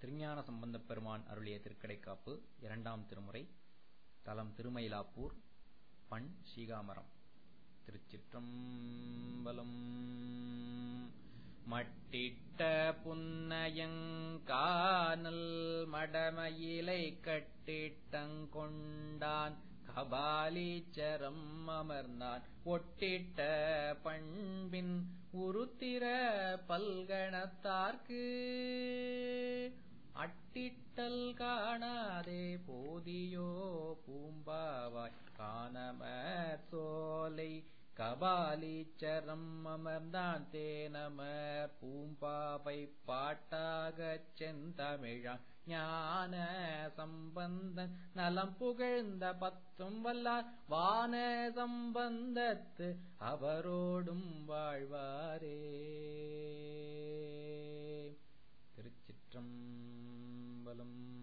திருஞான சம்பந்தப் பெருமான் அருளிய திருக்கடைக்காப்பு இரண்டாம் திருமுறை. தலம் திருமயிலாப்பூர். பண் சீகாமரம். திருச்சிற்றம்பலம். மட்டிட்ட புன்னயங்கானல் மடமயிலை கட்டிட்டங்கொண்டான் கபாலீச்சரம் அமர்ந்தான் ஒட்டிட்ட பண்பின் உருத்திர பல்கணத்தார்க்கு அட்டிட்டல் காணாதே போதியோ பூம்பாவாய் காணமர் சோலை கபாலீச்சரம் அமர்ந்தான் தேனமர் பூம்பாவை பாட்டாகச் செந்தமிழான் ஞான சம்பந்தன் நலம் புகழ்ந்த பத்தும் வல்லார் வான சம்பந்தத்து அவரோடும் வாழ்வாரே. திருச்சிற்றம்பலம்.